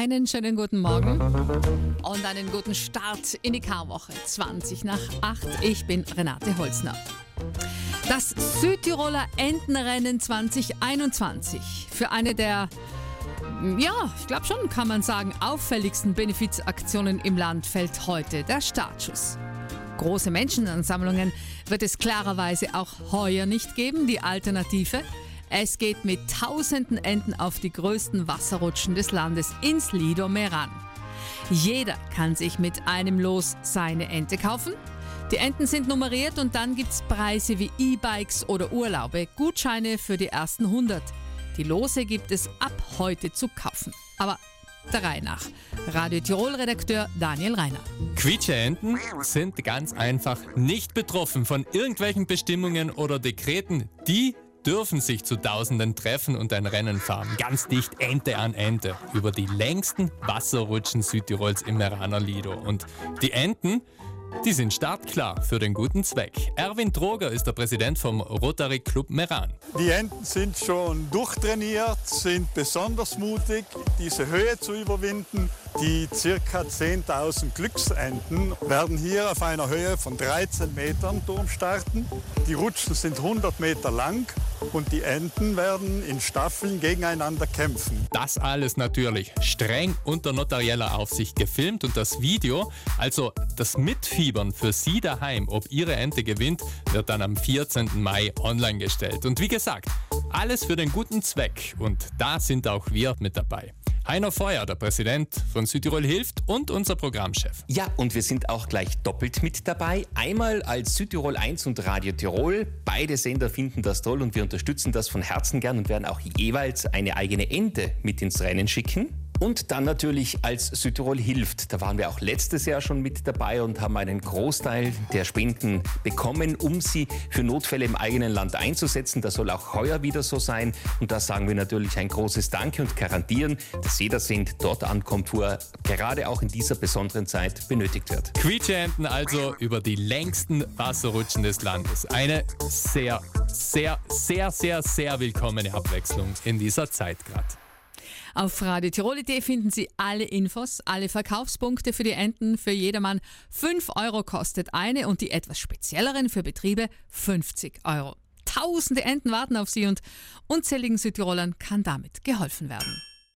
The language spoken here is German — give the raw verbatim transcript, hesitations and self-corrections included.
Einen schönen guten Morgen und einen guten Start in die Karwoche. zwanzig nach acht. Ich bin Renate Holzner. Das Südtiroler Entenrennen zwanzig einundzwanzig. Für eine der, ja, ich glaube schon, kann man sagen, auffälligsten Benefizaktionen im Land fällt heute der Startschuss. Große Menschenansammlungen wird es klarerweise auch heuer nicht geben. Die Alternative: es geht mit tausenden Enten auf die größten Wasserrutschen des Landes ins Lido Meran. Jeder kann sich mit einem Los seine Ente kaufen. Die Enten sind nummeriert und dann gibt's Preise wie E-Bikes oder Urlaube, Gutscheine für die ersten hundert. Die Lose gibt es ab heute zu kaufen. Aber der Reihe nach. Radio Tirol-Redakteur Daniel Reiner. Quietscheenten sind ganz einfach nicht betroffen von irgendwelchen Bestimmungen oder Dekreten. Die dürfen sich zu Tausenden treffen und ein Rennen fahren. Ganz dicht, Ente an Ente, über die längsten Wasserrutschen Südtirols im Meraner Lido. Und die Enten, die sind startklar für den guten Zweck. Erwin Droger ist der Präsident vom Rotary Club Meran. Die Enten sind schon durchtrainiert, sind besonders mutig, diese Höhe zu überwinden. Die ca. zehntausend Glücksenten werden hier auf einer Höhe von dreizehn Metern durchstarten. Die Rutschen sind hundert Meter lang und die Enten werden in Staffeln gegeneinander kämpfen. Das alles natürlich streng unter notarieller Aufsicht gefilmt und das Video, also das Mitfiebern für Sie daheim, ob Ihre Ente gewinnt, wird dann am vierzehnten Mai online gestellt. Und wie gesagt, alles für den guten Zweck und da sind auch wir mit dabei. Heiner Feuer, der Präsident von Südtirol hilft und unser Programmchef. Ja, und wir sind auch gleich doppelt mit dabei. Einmal als Südtirol eins und Radio Tirol. Beide Sender finden das toll und wir unterstützen das von Herzen gern und werden auch jeweils eine eigene Ente mit ins Rennen schicken. Und dann natürlich als Südtirol hilft. Da waren wir auch letztes Jahr schon mit dabei und haben einen Großteil der Spenden bekommen, um sie für Notfälle im eigenen Land einzusetzen. Das soll auch heuer wieder so sein. Und da sagen wir natürlich ein großes Danke und garantieren, dass jeder Cent dort ankommt, wo er gerade auch in dieser besonderen Zeit benötigt wird. Quietscheenten also über die längsten Wasserrutschen des Landes. Eine sehr, sehr, sehr, sehr, sehr willkommene Abwechslung in dieser Zeit gerade. Auf Radio Tirol punkt at finden Sie alle Infos, alle Verkaufspunkte für die Enten für jedermann. fünf Euro kostet eine und die etwas spezielleren für Betriebe fünfzig Euro. Tausende Enten warten auf Sie und unzähligen Südtirolern kann damit geholfen werden.